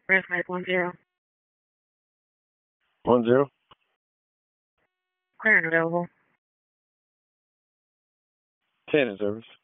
Red flag 10. 10. Clearing available. 10 in service.